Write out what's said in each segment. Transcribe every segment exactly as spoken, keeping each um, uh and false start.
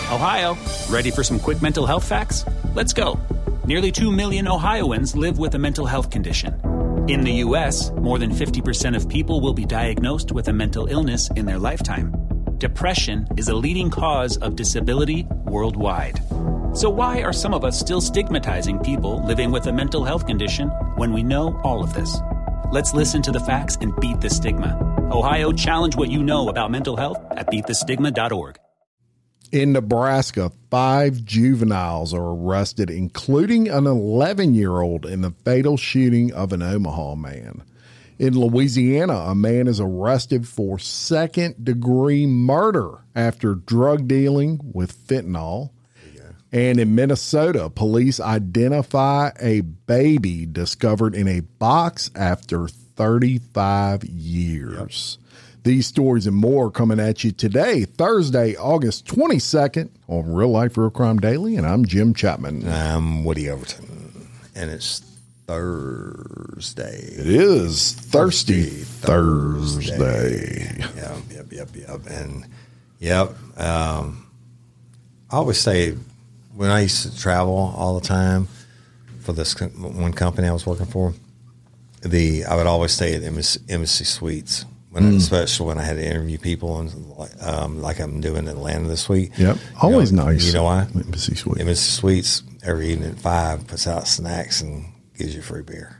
Ohio, ready for some quick mental health facts? Let's go. Nearly two million Ohioans live with a mental health condition. In the U S, more than fifty percent of people will be diagnosed with a mental illness in their lifetime. Depression is a leading cause of disability worldwide. So why are some of us still stigmatizing people living with a mental health condition when we know all of this? Let's listen to the facts and beat the stigma. Ohio, challenge what you know about mental health at beat the stigma dot org. In Nebraska, five juveniles are arrested, including an eleven-year-old, in the fatal shooting of an Omaha man. In Louisiana, a man is arrested for second-degree murder after drug dealing with fentanyl. And in Minnesota, police identify a baby discovered in a box after thirty-five years. Yep. These stories and more coming at you today, Thursday, August twenty-second, on Real Life Real Crime Daily, and I'm Jim Chapman. I'm Woody Overton, and it's Thursday. It is Thirsty Thursday. Thursday. Yep, yep, yep, yep. And, yep, um, I always say when I used to travel all the time for this one company I was working for, the I would always stay at Embassy, Embassy Suites. When mm. Especially when I had to interview people, and um, like I'm doing in Atlanta this week. Yep, always you know, nice. You know why? Embassy Suites. Embassy Suites every evening at five puts out snacks and gives you free beer.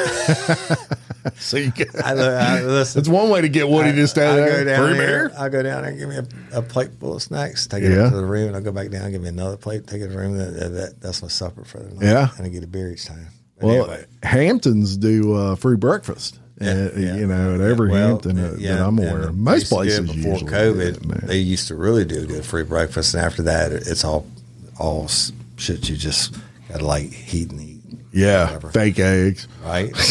So you get, I, I, listen, it's one way to get Woody I, to stay I there. Go down free there, beer. I go down there and give me a, a plate full of snacks. Take it yeah. up to the room, and I go back down, give me another plate, take it to the room. That, that, that's my supper for the night. Yeah, and I get a beer each time. But well, anyway. Hamptons do uh, free breakfast. Yeah, uh, yeah, you know, at every well, Hampton uh, yeah, that I'm aware of. Most places before usually COVID, do it, they used to really do good free breakfast, and after that, it's all all shit you just got to like heat and eat. Yeah, whatever. Fake eggs, right? uh,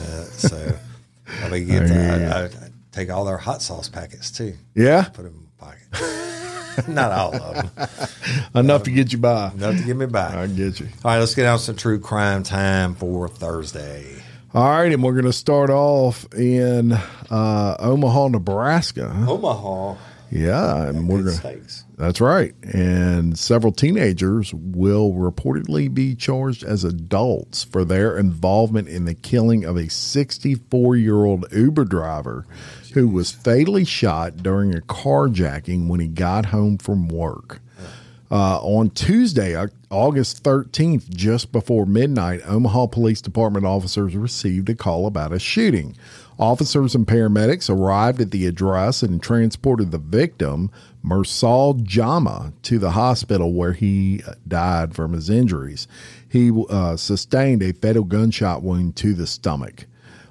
so I, mean, get the, I, I, I take all their hot sauce packets too. Yeah, put them in my pocket. Not all of them. Enough um, to get you by. Enough to get me by. I get you. All right, let's get out some true crime time for Thursday. All right, and we're going to start off in uh, Omaha, Nebraska. Omaha. Yeah, and we're going steaks. That's right. And several teenagers will reportedly be charged as adults for their involvement in the killing of a sixty-four-year-old Uber driver who was fatally shot during a carjacking when he got home from work. Uh, on Tuesday, August thirteenth, just before midnight, Omaha Police Department officers received a call about a shooting. Officers and paramedics arrived at the address and transported the victim, Mursal Jama, to the hospital where he died from his injuries. He uh, sustained a fatal gunshot wound to the stomach.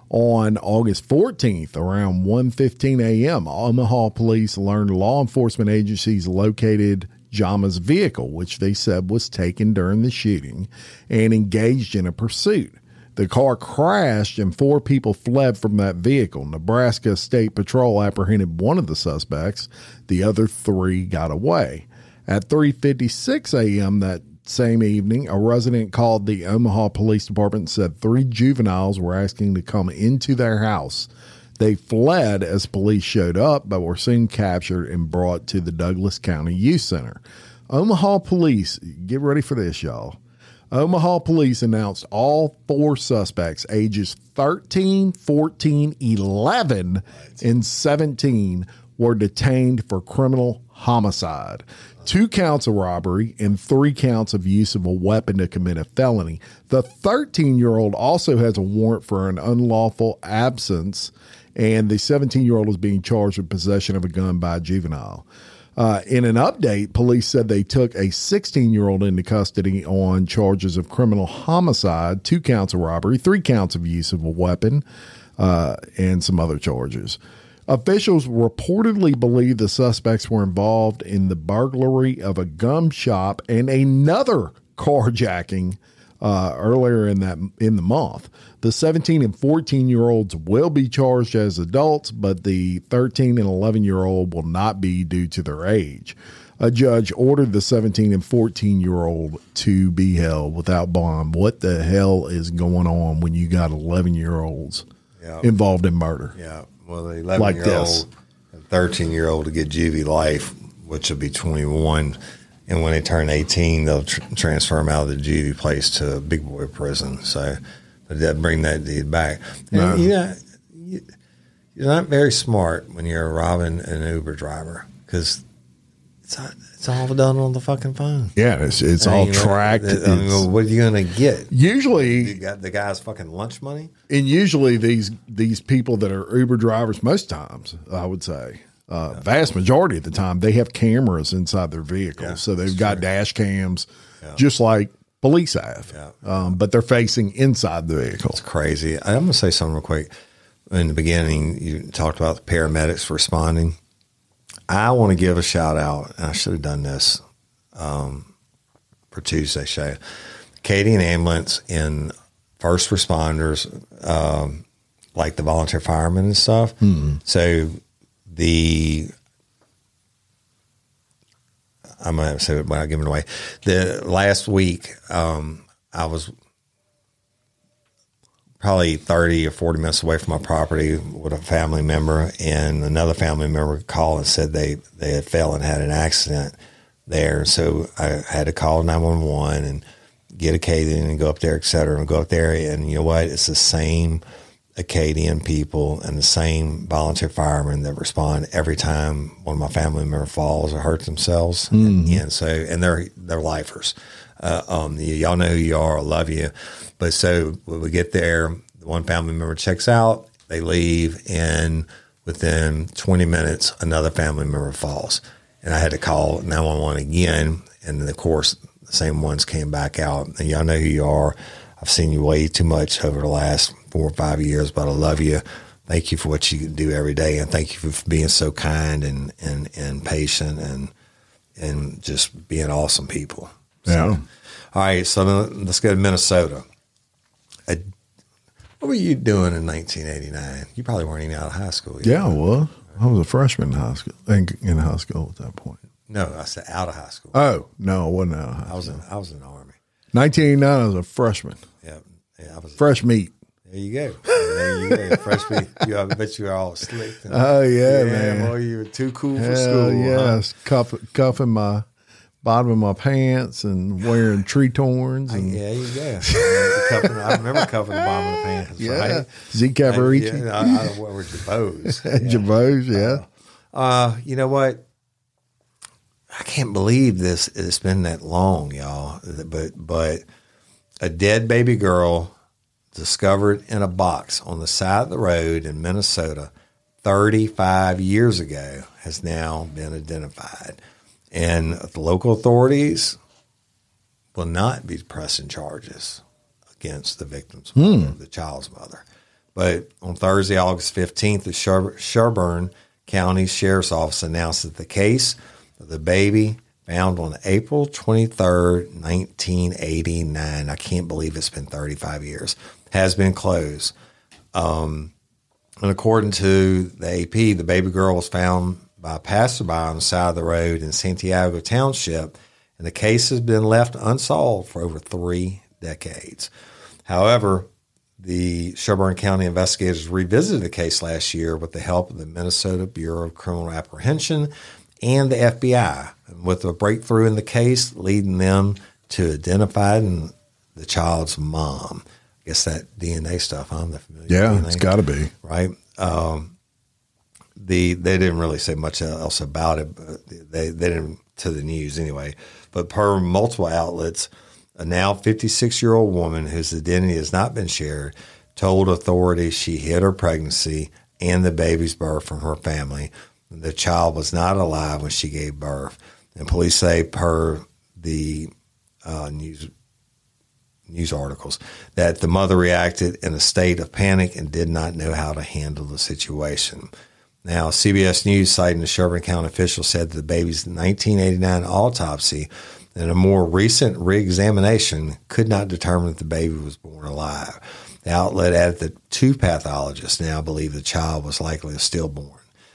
On August fourteenth, around one fifteen a.m., Omaha police learned law enforcement agencies located Jama's vehicle, which they said was taken during the shooting, and engaged in a pursuit. The car crashed and four people fled from that vehicle. Nebraska State Patrol apprehended one of the suspects. The other three got away. At three fifty-six a.m. that same evening, a resident called the Omaha Police Department and said three juveniles were asking to come into their house. They fled as police showed up, but were soon captured and brought to the Douglas County Youth Center. Omaha police, get ready for this, y'all. Omaha police announced all four suspects, ages thirteen, fourteen, eleven, and seventeen, were detained for criminal homicide, two counts of robbery, and three counts of use of a weapon to commit a felony. The thirteen-year-old also has a warrant for an unlawful absence, and the seventeen-year-old is being charged with possession of a gun by a juvenile. Uh, in an update, police said they took a sixteen-year-old into custody on charges of criminal homicide, two counts of robbery, three counts of use of a weapon, uh, and some other charges. Officials reportedly believe the suspects were involved in the burglary of a gum shop and another carjacking uh, earlier in that in the month. The seventeen and fourteen-year-olds will be charged as adults, but the thirteen and eleven-year-old will not be due to their age. A judge ordered the seventeen and fourteen-year-old to be held without bond. What the hell is going on when you got eleven-year-olds yep. involved in murder? Yeah, well, the eleven-year-old, like and thirteen-year-old to get juvie life, which will be twenty-one, and when they turn eighteen, they'll tr- transfer them out of the duty place to a big boy prison. So they'll bring that deed back. And, No. you know, you, you're not very smart when you're robbing an Uber driver because it's not, it's all done on the fucking phone. Yeah, it's it's I all mean, you know, tracked. I mean, It's- what are you going to get? usually, You got the guy's fucking lunch money? and usually these these people that are Uber drivers, most times I would say, uh, vast majority of the time, they have cameras inside their vehicles, Yeah, so they've that's got true. dash cams, Yeah. just like police have. Yeah. Um, but they're facing inside the vehicle. It's crazy. I'm going to say something real quick. In the beginning, you talked about the paramedics responding. I want to give a shout out, and I should have done this um, for Tuesday's show. Acadian Ambulance and first responders, um, like the volunteer firemen and stuff. Hmm. So the I'm going to say it without giving it away. The last week, um, I was probably thirty or forty minutes away from my property with a family member, and another family member called and said they, they had fell and had an accident there. So I had to call nine one one and get Acadian and go up there, et cetera, and go up there. And you know what? It's the same Acadian people and the same volunteer firemen that respond every time one of my family members falls or hurts themselves. And, and so, and they're, they're lifers. Uh, um, y- y'all know who you are. I love you. But so when we get there, the one family member checks out, they leave, and within twenty minutes, another family member falls. And I had to call nine one one again. And then, of course, the same ones came back out. And y'all know who you are. I've seen you way too much over the last four or five years, but I love you. Thank you for what you do every day. And thank you for being so kind and, and, and patient and, and just being awesome people. So, Yeah. all right, so then let's go to Minnesota. Uh, what were you doing in nineteen eighty-nine? You probably weren't even out of high school yet. Yeah, well, I was a freshman in high school. In, in high school at that point. No, I said out of high school. Oh no, I wasn't out of high school. I was in, I was in the Army. nineteen eighty-nine, I was a freshman. Yeah, yeah, I was. Fresh meat. There you go. There you go. Freshman. You, I bet you were all slick. And, Oh yeah, man. Boy, you were too cool for Hell school. yes, cuff, cuffing my bottom of my pants and wearing tree torns Huh? and Yeah, you go. I, cuffing, I remember cuffing the bottom of the pants. yeah, Right? Z Cavarici, Yeah, I, I, what were Jabos? Yeah. Jabos, yeah. Uh, you know what? I can't believe this. It's been that long, y'all. But but a dead baby girl discovered in a box on the side of the road in Minnesota thirty-five years ago has now been identified. And the local authorities will not be pressing charges against the victim's mother, the child's mother. But on Thursday, August fifteenth, the Sher- Sherburne County Sheriff's Office announced that the case of the baby found on April twenty-third, nineteen eighty-nine, I can't believe it's been thirty-five years, has been closed. Um, and according to the A P, the baby girl was found by a passerby on the side of the road in Santiago Township, and the case has been left unsolved for over three decades. However, the Sherburne County investigators revisited the case last year with the help of the Minnesota Bureau of Criminal Apprehension and the F B I, with a breakthrough in the case leading them to identifying the child's mom. I guess that D N A stuff, huh? The familiar Yeah, D N A, it's got to be. right? Um, the they didn't really say much else about it. But they they didn't to the news anyway. But per multiple outlets, a now fifty-six-year-old woman whose identity has not been shared told authorities she hid her pregnancy and the baby's birth from her family. The child was not alive when she gave birth. And police say, per the uh, news news articles, that the mother reacted in a state of panic and did not know how to handle the situation. Now, C B S News, citing the Sherburne County official, said that the baby's nineteen eighty-nine autopsy and a more recent reexamination could not determine that the baby was born alive. The outlet added that two pathologists now believe the child was likely a stillborn.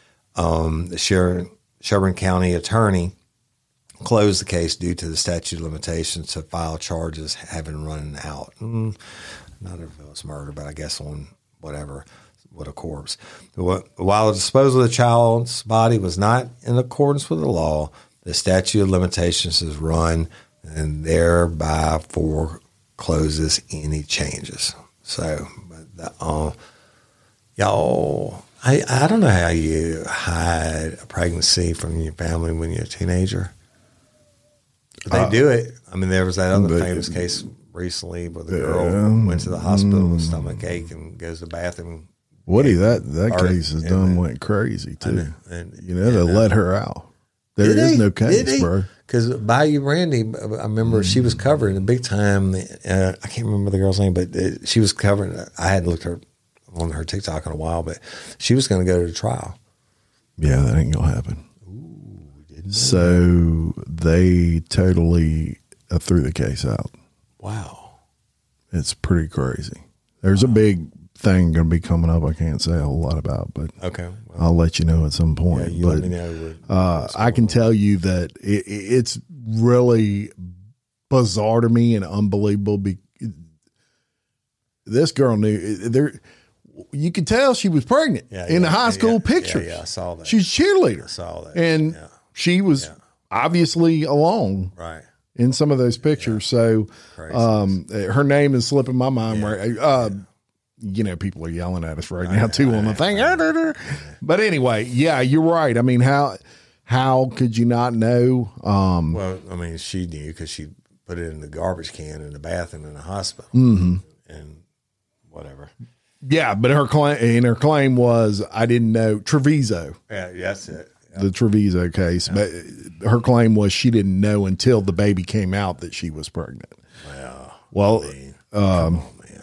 Um, the Sher- Sherburne County attorney closed the case due to the statute of limitations to file charges having run out. Mm, not if it was murder, but I guess on whatever, what a corpse. While the disposal of the child's body was not in accordance with the law, the statute of limitations is run and thereby forecloses any changes. So, but the, uh, y'all, I, I don't know how you hide a pregnancy from your family when you're a teenager. But they uh, do it. I mean, there was that other famous case recently where the girl um, went to the hospital with stomach ache and goes to the bathroom. Woody, that, that case is done went crazy too. And, and, you know, they and, let her out. There is he? no case, bro. Because Bayou Brandy, I remember mm. she was covering a big time. Uh, I can't remember the girl's name, but it, she was covering. I hadn't looked her on her TikTok in a while, but she was going to go to the trial. Yeah, that ain't gonna happen. Ooh, didn't so they totally uh, threw the case out. Wow, it's pretty crazy. There's wow. a big thing going to be coming up. I can't say a whole lot about, but okay, well, I'll let you know at some point. Yeah, you but let me know uh, I can tell you that it, it's really bizarre to me and unbelievable. Be, this girl knew there. You could tell she was pregnant yeah, in yeah, the high school yeah, pictures. Yeah, yeah, I saw that. She's a cheerleader. I saw that. And yeah. she was yeah. obviously alone right. in some of those pictures. Yeah. So um, her name is slipping my mind yeah. right. Uh, yeah. You know, people are yelling at us right now too on the thing. But anyway, yeah, you're right. I mean, how how could you not know? Um, well, I mean, she knew because she put it in the garbage can in the bathroom in the hospital mm-hmm. and whatever. Yeah, but her claim and her claim was I didn't know Treviso. Yeah, that's it. Yeah. The Treviso case, yeah. but her claim was she didn't know until the baby came out that she was pregnant. Well, well, I mean, um,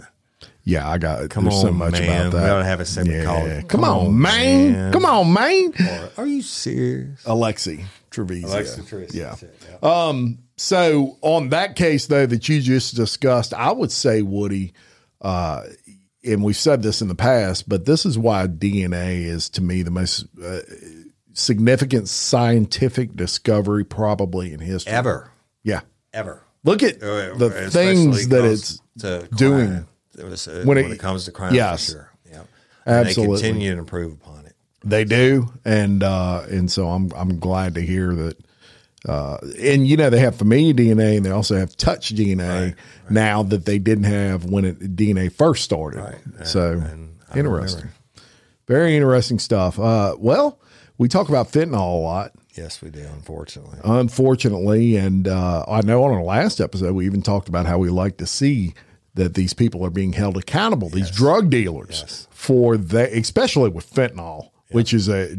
yeah, I got. Come there's on, so much man. about that. We ought to have a segment yeah. called Come, Come on, on, man. man. Come on, man. Or, are you serious? Alexi Treviso. Alexi Treviso. Yeah. yeah. Um. So on that case though that you just discussed, I would say, Woody, uh, and we've said this in the past, but this is why D N A is to me the most uh, significant scientific discovery probably in history ever. Yeah, ever. Look at uh, the things that it's doing. It was, uh, when, it, when it comes to crime, yes, for sure. Yeah, and absolutely. They continue to improve upon it. They do, and uh, and so I'm I'm glad to hear that. Uh, and you know they have familiar D N A, and they also have touch D N A right, right. now that they didn't have when it, D N A first started. Right. And, so and interesting, very interesting stuff. Uh, well, we talk about fentanyl a lot. Yes, we do, unfortunately. Unfortunately, and uh, I know on our last episode we even talked about how we like to see that these people are being held accountable, yes. these drug dealers, yes. for the, especially with fentanyl, yep. which is a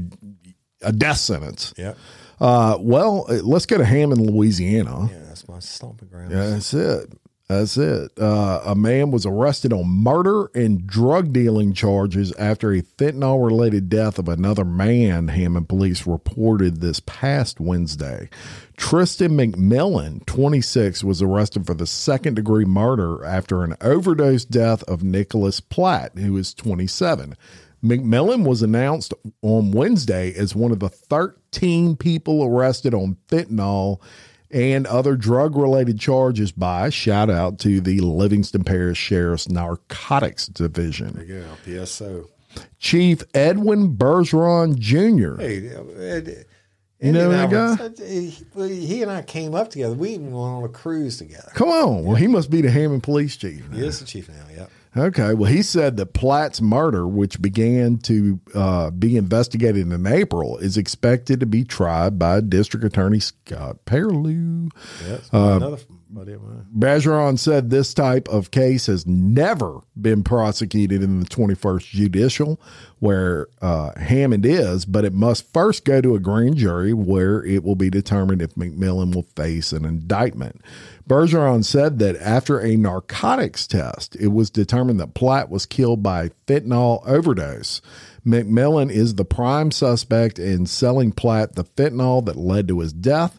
a death sentence. Yep. Uh, well, let's go to Hammond, Louisiana. Yeah, that's my stomping ground. Yeah, that's it. That's it. Uh, a man was arrested on murder and drug dealing charges after a fentanyl-related death of another man, Hammond police reported this past Wednesday. Tristan McMillan, twenty-six, was arrested for the second-degree murder after an overdose death of Nicholas Platt, who is twenty-seven. McMillan was announced on Wednesday as one of the thirteen people arrested on fentanyl and other drug-related charges by, shout out to the Livingston Parish Sheriff's Narcotics Division. There you go, P S O. Chief Edwin Bergeron Junior Hey, Ed, you know that guy? He, he and I came up together. We even went on a cruise together. Come on. Well, he must be the Hammond police chief now. He is the chief now, yeah. Okay. Well, he said that Platt's murder, which began to uh, be investigated in April, is expected to be tried by District Attorney Scott Perlew. Yeah, uh, another buddy of mine. Bergeron said this type of case has never been prosecuted in the twenty-first Judicial, where uh, Hammond is, but it must first go to a grand jury where it will be determined if McMillan will face an indictment. Bergeron said that after a narcotics test, it was determined that Platt was killed by fentanyl overdose. McMillan is the prime suspect in selling Platt the fentanyl that led to his death.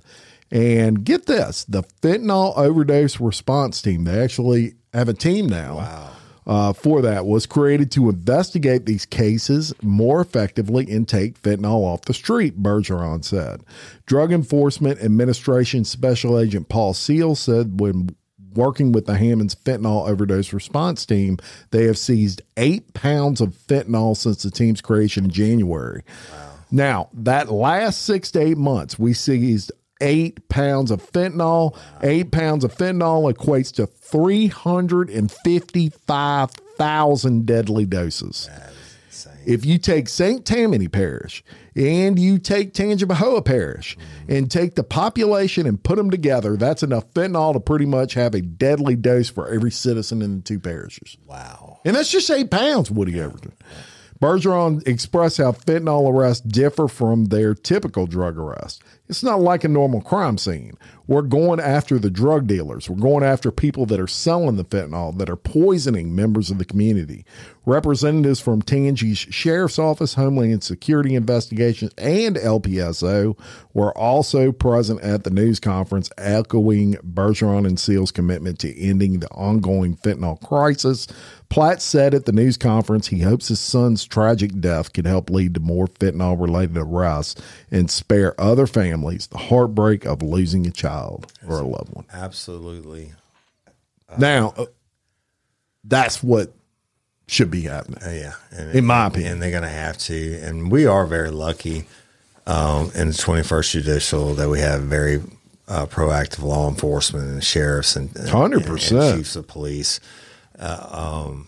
And get this, the fentanyl overdose response team, they actually have a team now. Wow. Uh, for that was created to investigate these cases more effectively and take fentanyl off the street, Bergeron said. Drug Enforcement Administration Special Agent Paul Seal said when working with the Hammond's fentanyl overdose response team, they have seized eight pounds of fentanyl since the team's creation in January. Wow. Now, that last six to eight months, we seized eight pounds of fentanyl. Eight pounds of fentanyl equates to three hundred fifty-five thousand deadly doses. If you take Saint Tammany Parish and you take Tangipahoa Parish mm-hmm. and take the population and put them together, that's enough fentanyl to pretty much have a deadly dose for every citizen in the two parishes. Wow. And that's just eight pounds, Woody Overton. Bergeron expressed how fentanyl arrests differ from their typical drug arrest. It's not like a normal crime scene. We're going after the drug dealers. We're going after people that are selling the fentanyl, that are poisoning members of the community. Representatives from Tangi's Sheriff's Office, Homeland Security Investigations, and L P S O were also present at the news conference, echoing Bergeron and Seal's commitment to ending the ongoing fentanyl crisis. Platt said at the news conference he hopes his son's tragic death could help lead to more fentanyl-related arrests and spare other families the heartbreak of losing a child or a loved one. Absolutely. Uh, now, uh, that's what should be happening. Uh, yeah. And, in my opinion. And they're going to have to. And we are very lucky um, in the twenty-first Judicial that we have very uh, proactive law enforcement and sheriffs and, and, one hundred percent. and chiefs of police. Uh, um,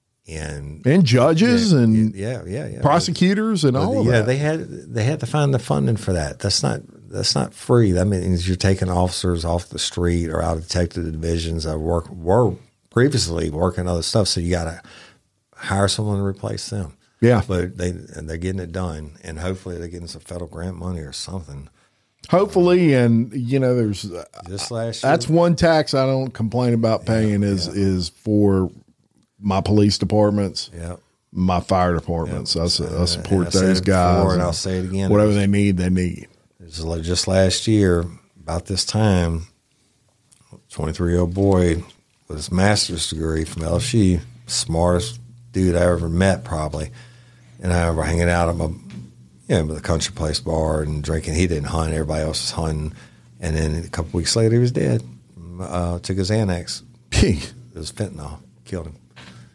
and and judges yeah, and yeah, yeah, yeah. prosecutors and all of yeah, that. Yeah, they had they had to find the funding for that. That's not that's not free. That means you're taking officers off the street or out of detective divisions that work were previously working other stuff. So you got to hire someone to replace them. Yeah, but they and they're getting it done, and hopefully they're getting some federal grant money or something. Hopefully, and you know, there's just last year, that's one tax I don't complain about paying yeah, is yeah. is for my police departments, yeah, my fire departments. Yeah. I, I support I those guys, before, and I'll say it again. Whatever they need, they need. Just last year, about this time, twenty-three year old boy with his master's degree from L S U, smartest dude I ever met, probably, and I remember hanging out at my. Yeah, with a country place bar and drinking. He didn't hunt. Everybody else was hunting. And then a couple weeks later, he was dead. Uh, took his Xanax. It was fentanyl. Killed him.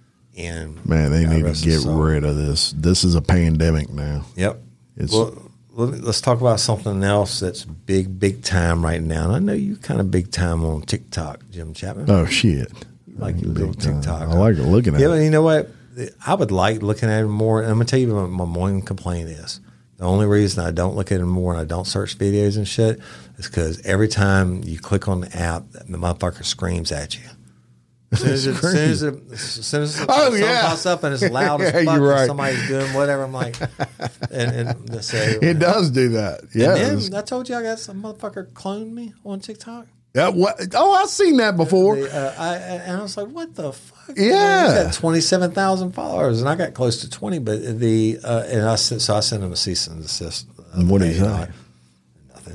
And man, they need to get rid of this. This is a pandemic now. Yep. It's, well, let's talk about something else that's big, big time right now. And I know you kind of big time on TikTok, Jim Chapman. Oh, shit. You like your little TikTok. I like looking at yeah, it. Yeah, you know what? I would like looking at it more. And I'm going to tell you what my one complaint is. The only reason I don't look at it more and I don't search videos and shit is because every time you click on the app, the motherfucker screams at you. As soon as, it, as, soon as, it, as, soon as oh, something yeah. pops up and it's loud as yeah, fuck right. and somebody's doing whatever, I'm like, and, and say, it does do that. Yeah. And then I told you I got some motherfucker cloned me on TikTok. Yeah, what? Oh, I've seen that before. The, uh, I, and I was like, what the fuck? Yeah. He's got twenty-seven thousand followers, and I got close to twenty, but the, uh, and I said, so I sent him a cease and desist. And what did he say? Nothing.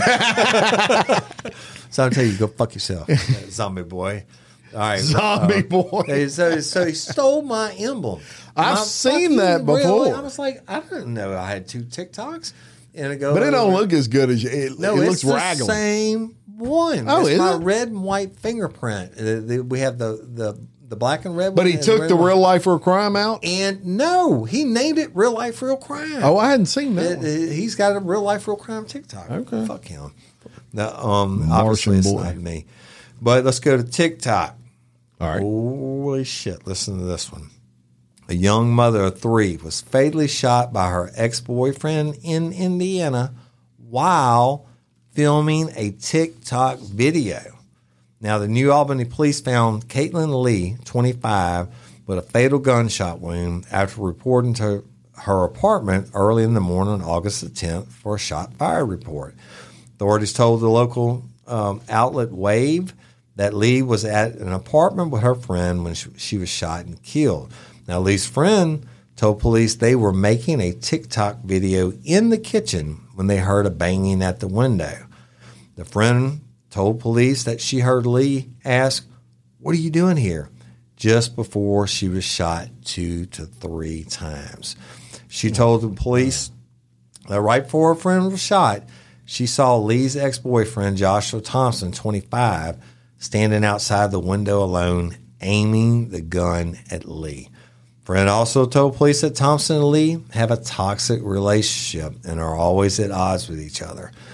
So I'll tell you, go fuck yourself, zombie boy. All right, zombie uh, boy. So, so he stole my emblem. I've my seen that before. Really, I was like, I didn't know I had two TikToks. And it goes, but it don't look as good as you. It, no, it it's looks the raggedy. Same one. Oh, it's is my it? red and white fingerprint. Uh, the, we have the, the the black and red. But one he took the, the real life real crime out. And no, he named it real life real crime. Oh, I hadn't seen that. It, it, he's got a real life real crime TikTok. Okay, fuck him. Now, um, obviously it's not me. But let's go to TikTok. All right. Holy shit! Listen to this one. A young mother of three was fatally shot by her ex-boyfriend in Indiana while filming a TikTok video. Now, the New Albany police found Caitlin Lee, twenty-five, with a fatal gunshot wound after reporting to her apartment early in the morning on August the tenth for a shot fire report. Authorities told the local um, outlet Wave that Lee was at an apartment with her friend when she, she was shot and killed. Now, Lee's friend told police they were making a TikTok video in the kitchen when they heard a banging at the window. The friend told police that she heard Lee ask, "What are you doing here?" just before she was shot two to three times. She told the police that right before her friend was shot, she saw Lee's ex-boyfriend, Joshua Thompson, twenty-five, standing outside the window alone, aiming the gun at Lee. Friend also told police that Thompson and Lee have a toxic relationship and are always at odds with each other.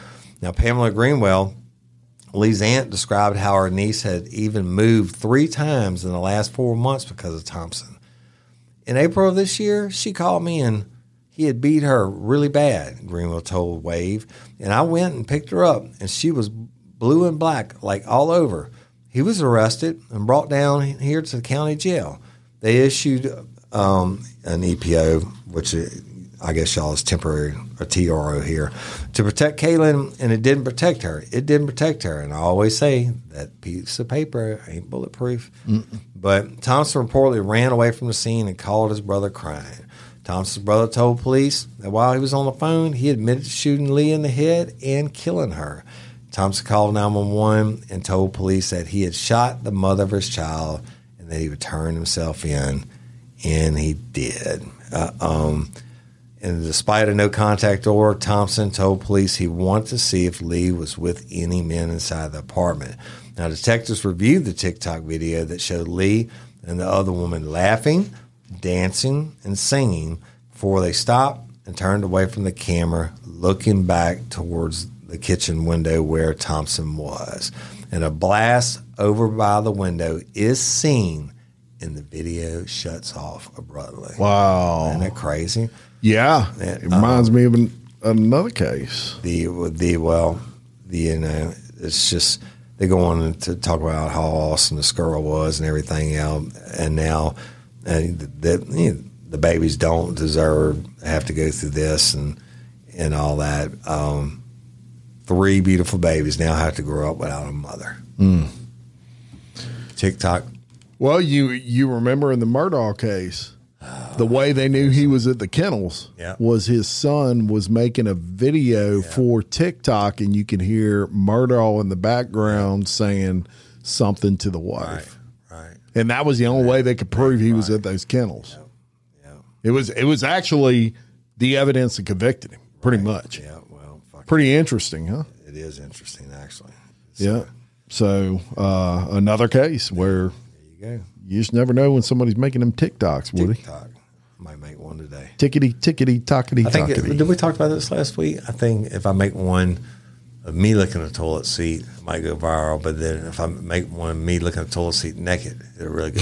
Now, Pamela Greenwell, Lee's aunt, described how her niece had even moved three times in the last four months because of Thompson. In April of this year, she called me and he had beat her really bad, Greenwell told Wave. And I went and picked her up, and she was blue and black, like all over. He was arrested and brought down here to the county jail. They issued um, an E P O, which I guess y'all is temporary, a T R O here, to protect Kaylin, and it didn't protect her. It didn't protect her. And I always say that piece of paper ain't bulletproof. Mm-mm. But Thompson reportedly ran away from the scene and called his brother crying. Thompson's brother told police that while he was on the phone, he admitted to shooting Lee in the head and killing her. Thompson called nine one one and told police that he had shot the mother of his child and that he would turn himself in, and he did. Uh, um, and despite a no-contact order, Thompson told police he wanted to see if Lee was with any men inside the apartment. Now, detectives reviewed the TikTok video that showed Lee and the other woman laughing, dancing, and singing before they stopped and turned away from the camera, looking back towards the kitchen window where Thompson was. And a blast over by the window is seen, and the video shuts off abruptly. Wow. Isn't that crazy? Yeah. It reminds um, me of an, another case. The, the, well, the, you know, it's just, they go on to talk about how awesome this girl was and everything else. And now, and the, you know, the babies don't deserve, have to go through this and, and all that. Um, three beautiful babies now have to grow up without a mother. Mm. TikTok. Well, you, you remember in the Murdaugh case, the way they knew he was at the kennels yeah. was his son was making a video yeah. for TikTok, and you can hear Murdaugh in the background saying something to the wife. Right, right. And that was the only way they could prove he was right. at those kennels. Yeah. Yeah. It was it was actually the evidence that convicted him, pretty right. much. Yeah, well, fuck pretty it. interesting, huh? It is interesting, actually. So, yeah. So uh, another case where there you go. You just never know when somebody's making them TikToks, Woody. TikTok. Might make one today. Tickety, tickety, tockety, I think tockety. It, did we talk about this last week? I think if I make one of me licking a toilet seat, it might go viral. But then if I make one of me licking a toilet seat naked, it'll really go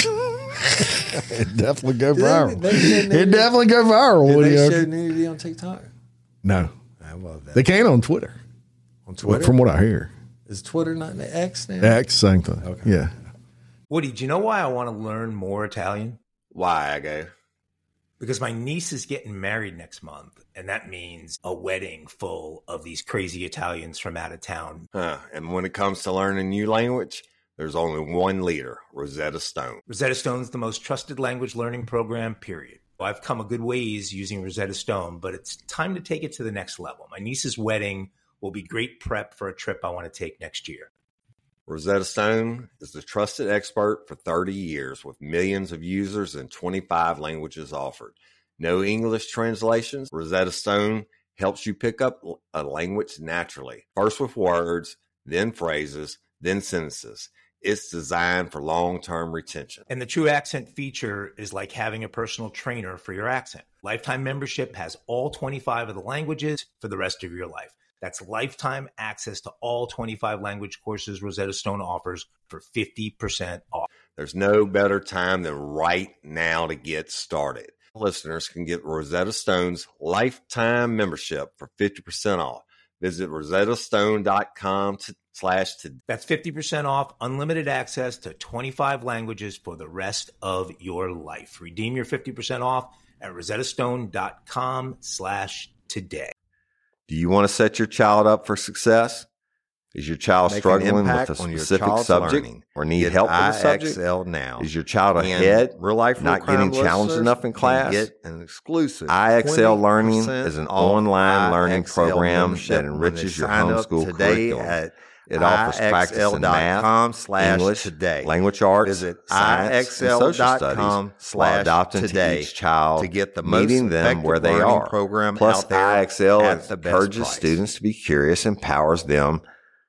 viral. It definitely go viral. They, they, they, it definitely go viral. Did Woody. they show nudity on TikTok? No. I love that. They can't on Twitter. On Twitter? From what I hear. Is Twitter not the X now? X, same thing. Okay. Yeah. Woody, do you know why I want to learn more Italian? Why, I go? Because my niece is getting married next month, and that means a wedding full of these crazy Italians from out of town. Huh. And when it comes to learning a new language, there's only one leader, Rosetta Stone. Rosetta Stone's the most trusted language learning program, period. I've come a good ways using Rosetta Stone, but it's time to take it to the next level. My niece's wedding will be great prep for a trip I want to take next year. Rosetta Stone is the trusted expert for thirty years with millions of users and twenty-five languages offered. No English translations. Rosetta Stone helps you pick up a language naturally. First with words, then phrases, then sentences. It's designed for long-term retention. And the True Accent feature is like having a personal trainer for your accent. Lifetime membership has all twenty-five of the languages for the rest of your life. That's lifetime access to all twenty-five language courses Rosetta Stone offers for fifty percent off. There's no better time than right now to get started. Listeners can get Rosetta Stone's lifetime membership for fifty percent off. Visit rosettastone.com to, slash to. That's fifty percent off, unlimited access to twenty-five languages for the rest of your life. Redeem your fifty percent off at rosettastone.com slash today. Do you want to set your child up for success? Is your child Make struggling with a specific subject learning. or need Get help with a I subject? X L now. Is your child ahead, real life not getting challenged enough in class? Get an exclusive I X L Learning is an online learning program that enriches your homeschool curriculum. It offers practice in math, English, today. language arts, Visit science, and social studies while adopting to each child, to get the most meeting them where they are. Program Plus, out there I X L at the best encourages price. students to be curious and empowers them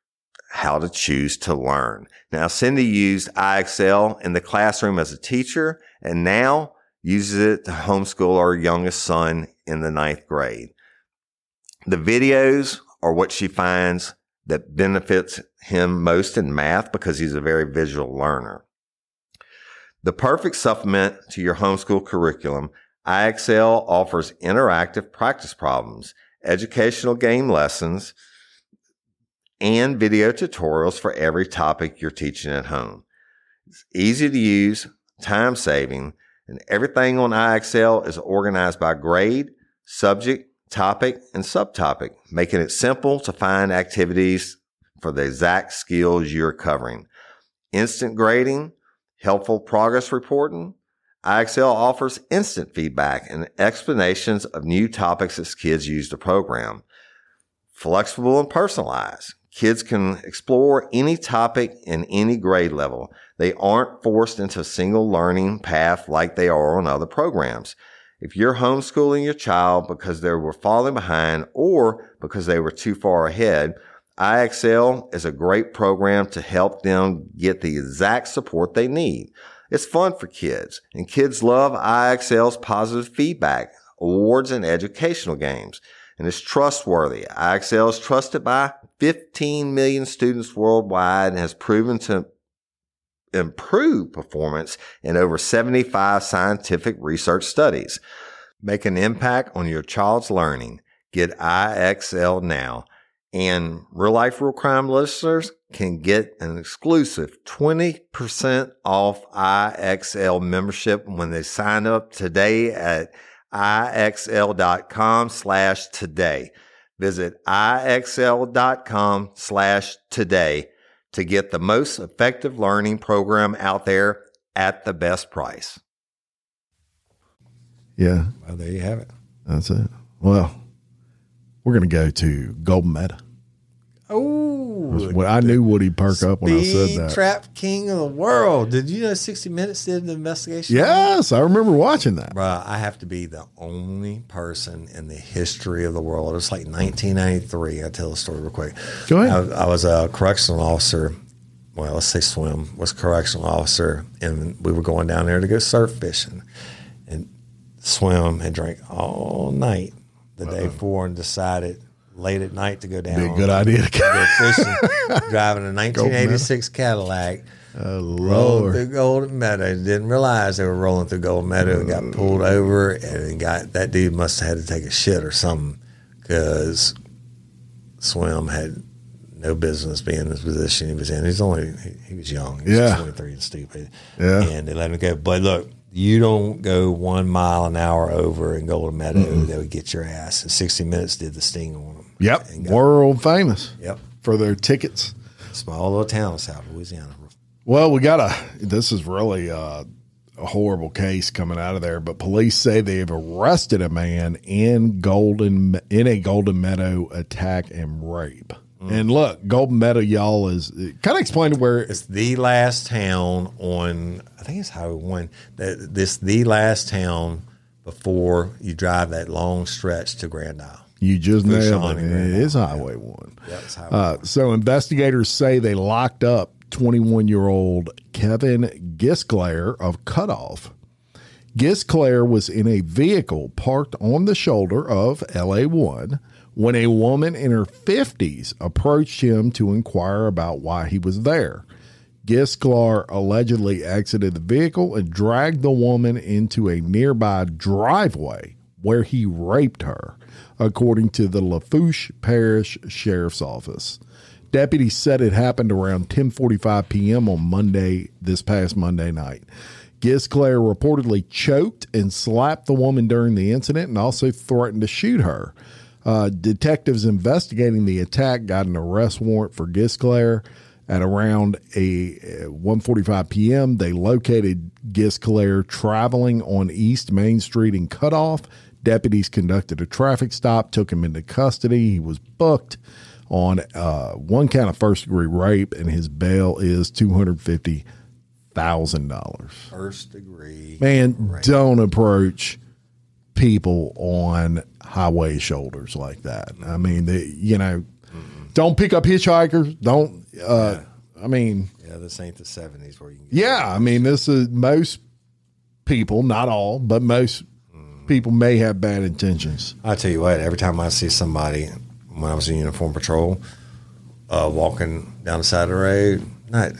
how to choose to learn. Now, Cindy used I X L in the classroom as a teacher and now uses it to homeschool our youngest son in the ninth grade. The videos or what she finds that benefits him most in math because he's a very visual learner. The perfect supplement to your homeschool curriculum, I X L offers interactive practice problems, educational game lessons, and video tutorials for every topic you're teaching at home. It's easy to use, time-saving, and everything on I X L is organized by grade, subject, topic, and subtopic, making it simple to find activities for the exact skills you're covering. Instant grading, helpful progress reporting. I X L offers instant feedback and explanations of new topics as kids use the program. Flexible and personalized. Kids can explore any topic in any grade level. They aren't forced into a single learning path like they are on other programs. If you're homeschooling your child because they were falling behind or because they were too far ahead, I X L is a great program to help them get the exact support they need. It's fun for kids, and kids love I X L's positive feedback, awards, and educational games. And it's trustworthy. I X L is trusted by fifteen million students worldwide and has proven to improve performance in over seventy-five scientific research studies. Make an impact on your child's learning. Get I X L now. And Real Life Real Crime listeners can get an exclusive twenty percent off I X L membership when they sign up today at IXL.com slash today. Visit IXL.com slash today to get the most effective learning program out there at the best price. Yeah. Well, there you have it. That's it. Well, we're going to go to Golden Meadow. Oh, Well, I knew Woody'd perk up when I said Speed that. Trap King of the world. Did you know sixty minutes did the investigation? Yes, I remember watching that. Bruh, I have to be the only person in the history of the world. It was like nineteen ninety-three. I'll tell the story real quick. Go ahead. I, I was a correctional officer. Well, let's say swim. Was a correctional officer, and we were going down there to go surf fishing. And swim had drank all night the day before and decided late at night to go down. Be a good idea to go fishing. Driving a nineteen eighty-six Cadillac. Oh, Rolling Lord. through Golden Meadow. Didn't realize they were rolling through Golden Meadow and got pulled over. And it got that dude must have had to take a shit or something because Swim had no business being in the position he was in. He's only he, he was young. He was Yeah. twenty-three and stupid. Yeah. And they let him go. But look, you don't go one mile an hour over in Golden Meadow, mm-hmm. they would get your ass. And sixty minutes did the sting on them. Yep. Got, World famous. Yep. For their tickets. Small little town in South Louisiana. Well, we got a, this is really a, a horrible case coming out of there, but police say they have arrested a man in Golden, in a Golden Meadow attack and rape. Mm. And look, Golden Meadow, y'all, is kind of explain where it's the last town on, I think it's Highway one, that this the last town before you drive that long stretch to Grand Isle. You just nailed it. It Grand is Isle. Highway one. Yeah, it's Highway uh, one. So investigators say they locked up twenty-one-year-old Kevin Gisclair of Cutoff. Gisclair was in a vehicle parked on the shoulder of L A one when a woman in her fifties approached him to inquire about why he was there. Gisclair allegedly exited the vehicle and dragged the woman into a nearby driveway where he raped her, according to the Lafourche Parish Sheriff's Office. Deputies said it happened around ten forty-five p.m. on Monday, this past Monday night. Gisclair reportedly choked and slapped the woman during the incident and also threatened to shoot her. Uh, detectives investigating the attack got an arrest warrant for Gisclair. At around a one forty-five p.m., they located Gisclair traveling on East Main Street in Cutoff. Deputies conducted a traffic stop, took him into custody. He was booked on uh, one count of first-degree rape, and his bail is two hundred fifty thousand dollars. First degree. Man, rape. Don't approach people on highway shoulders like that. I mean, they, you know, mm-hmm. don't pick up hitchhikers. Don't, uh, yeah. I mean. Yeah, this ain't the seventies where you can get Yeah, I mean, this is most people, not all, but most mm. people may have bad intentions. I'll tell you what, every time I see somebody when I was in uniform patrol, uh, walking down the side of the road, not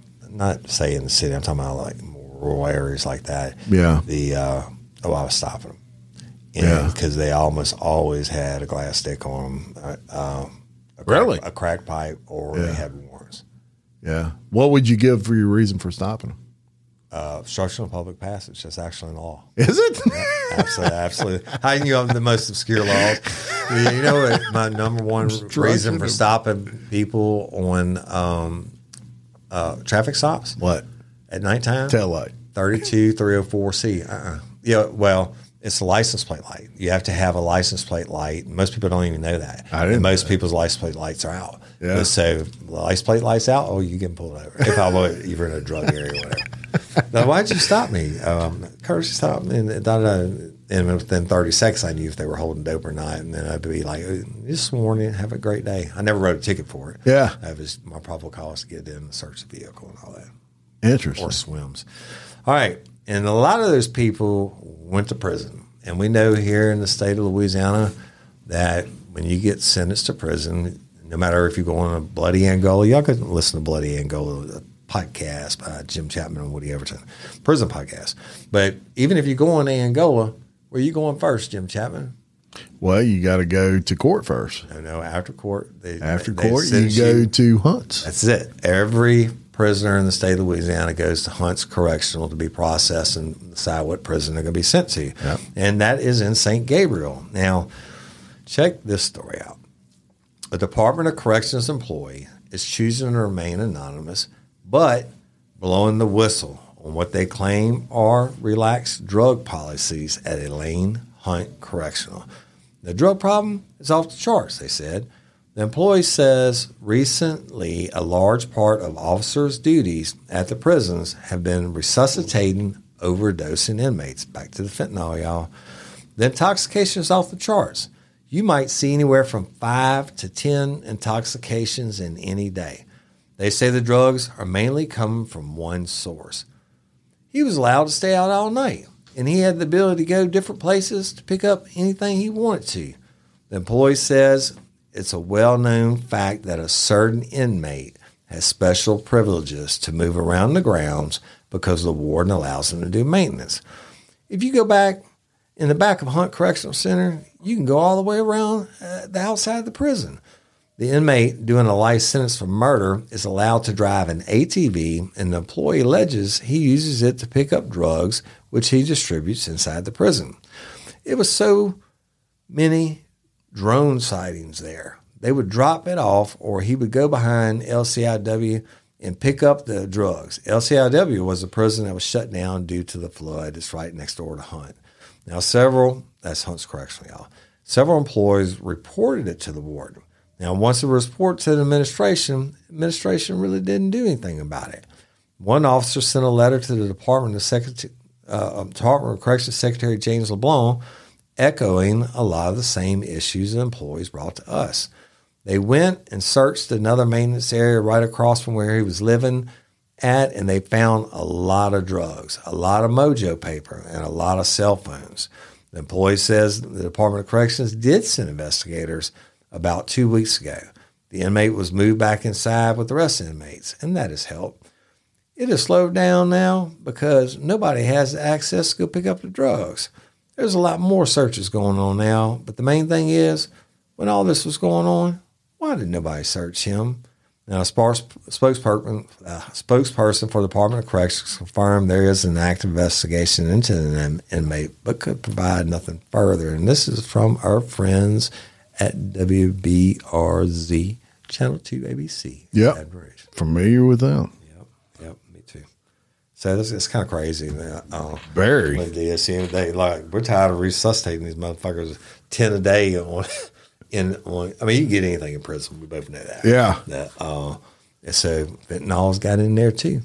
not say in the city, I'm talking about like more rural areas like that. Yeah. The uh, oh, I was stopping them. And Yeah. because they almost always had a glass stick on them, uh, a crack, Really? a crack pipe, or Yeah. they had warrants. Yeah. What would you give for your reason for stopping them? Uh, obstruction of public passage. That's actually in law. Is it? Absolutely, absolutely. I knew I'm the most obscure laws. You know what? My number one reason for stopping people on um, uh, traffic stops What? at nighttime. Tail light. thirty-two three oh four C. Uh-uh. Yeah. Well, it's a license plate light. You have to have a license plate light. Most people don't even know that. I didn't And know most that. people's license plate lights are out. Yeah. So the license plate lights out. Oh, you get pulled over. If I were you're in a drug area or whatever. Now, why'd you stop me? Um, courtesy stop. And, da, da, da. And within thirty seconds, I knew if they were holding dope or not. And then I'd be like, just warning, have a great day. I never wrote a ticket for it. Yeah. That was my probable cause to get in and search the vehicle and all that. Interesting. Or swims. All right. And a lot of those people went to prison. And we know here in the state of Louisiana that when you get sentenced to prison, no matter if you go on a Bloody Angola, y'all could listen to Bloody Angola, a podcast by Jim Chapman and Woody Everton, prison podcast. But even if you go on to Angola, where are you going first, Jim Chapman? Well, you got to go to court first. No, no, after court. They, After they court, you sentence go to Hunts. That's it. Every prisoner in the state of Louisiana goes to Hunts Correctional to be processed and decide what prison they're going to be sent to. Yep. And that is in Saint Gabriel. Now, check this story out. A Department of Corrections employee is choosing to remain anonymous, but blowing the whistle on what they claim are relaxed drug policies at Elaine Hunt Correctional. The drug problem is off the charts, they said. The employee says recently a large part of officers' duties at the prisons have been resuscitating overdosing inmates. Back to the fentanyl, y'all. The intoxication is off the charts. You might see anywhere from five to ten intoxications in any day. They say the drugs are mainly coming from one source. He was allowed to stay out all night, and he had the ability to go to different places to pick up anything he wanted to. The employee says it's a well-known fact that a certain inmate has special privileges to move around the grounds because the warden allows him to do maintenance. If you go back in the back of Hunt Correctional Center, you can go all the way around uh, the outside of the prison. The inmate doing a life sentence for murder is allowed to drive an A T V, and the employee alleges he uses it to pick up drugs, which he distributes inside the prison. It was so many drone sightings there. They would drop it off, or he would go behind L C I W and pick up the drugs. L C I W was a prison that was shut down due to the flood. It's right next door to Hunt. Now, several, that's Hunt's Correctional, y'all. Several employees reported it to the warden. Now, once it was reported to the administration, administration really didn't do anything about it. One officer sent a letter to the Department of, Secretary, uh, Department of Corrections Secretary James LeBlanc, echoing a lot of the same issues the employees brought to us. They went and searched another maintenance area right across from where he was living at, and they found a lot of drugs, a lot of mojo paper, and a lot of cell phones. The employee says the Department of Corrections did send investigators about two weeks ago. The inmate was moved back inside with the rest of the inmates, and that has helped. It has slowed down now because nobody has access to go pick up the drugs. There's a lot more searches going on now, but the main thing is, when all this was going on, why did nobody search him? Now, a spokesperson, uh, spokesperson for the Department of Corrections confirmed there is an active investigation into the inmate, but could provide nothing further. And this is from our friends at W B R Z, Channel two A B C. Yep. Familiar with them. Yep. Yep. Me too. So this it's kind of crazy. Man. Uh, Very. They, like, we're tired of resuscitating these motherfuckers ten a day on. In on, I mean, you can get anything in prison. We both know that. Yeah. That, uh, and so fentanyl's got in there too.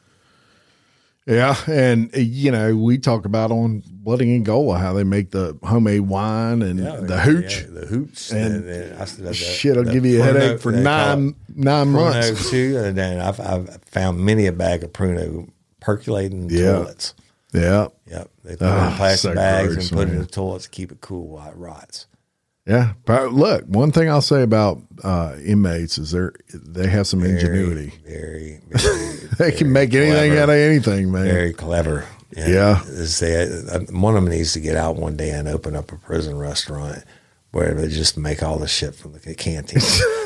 Yeah, and you know we talk about on Bloody Angola how they make the homemade wine and Yeah, the hooch. yeah, the hooch, And and, then I said that, shit will that give you a Pruno, headache for they call nine it nine Pruno months. too. And then I've, I've found many a bag of Pruno percolating in Yeah. toilets. Yeah, Yep, they put it Ah, in plastic so bags gross, and put it in man. the toilets to keep it cool while it rots. Yeah. But look, one thing I'll say about uh, inmates is they they have some Very, ingenuity. Very, very They very can make anything clever. out of anything, man. Very clever. And Yeah. They, one of them needs to get out one day and open up a prison restaurant where they just make all the shit from the canteen.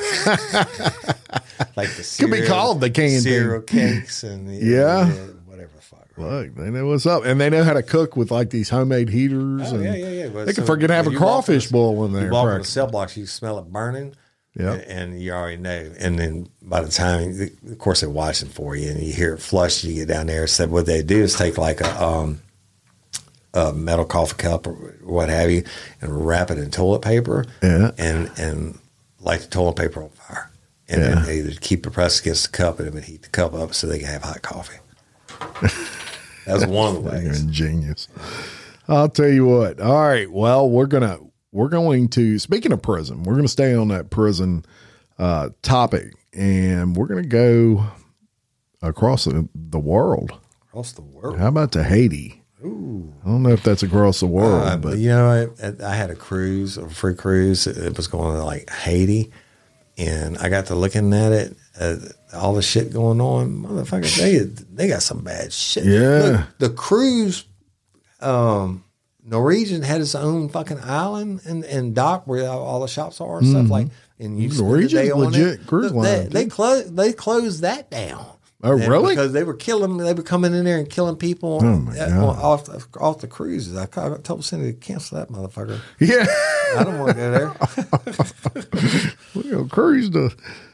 Like the Could be cereal- called the canteen. Cereal cakes and Yeah. whatever the fuck. Look, they know what's up, and they know how to cook with like these homemade heaters. Oh, and yeah, yeah, yeah. Well, They can so freaking have a when you walk crawfish in the- boil in there. You walk in the practically. cell blocks, you smell it burning. Yep. And, and you already know. And then by the time, of course, they're watching for you, and you hear it flush. You get down there. So what they do is take like a, um, a metal coffee cup or what have you, and wrap it in toilet paper. Yeah. And and light the toilet paper on fire, and Yeah. then they either keep it pressed against the cup, and it would heat the cup up so they can have hot coffee. That's one of the You're ways. ingenious. I'll tell you what. All right. Well, we're gonna we're going to speaking of prison, we're gonna stay on that prison uh, topic, and we're gonna go across the, the world. Across the world. How about to Haiti? Ooh. I don't know if that's across the world, Uh, but you know, I, I had a cruise, a free cruise. It was going to like Haiti, and I got to looking at it, uh, all the shit going on. Motherfucker, they they got some bad shit. Yeah. Look, the cruise, um, Norwegian had its own fucking island and, and dock where all the shops are and stuff like. And you spend the Norwegian's day on legit it. cruise They- line, They too. clo- they closed that down. Oh, And really? Because they were killing, they were coming in there and killing people Oh, my uh, God. off the, off the cruises. I ca- I told Cindy to cancel that motherfucker. yeah, I don't want to go there. we're gonna cruise to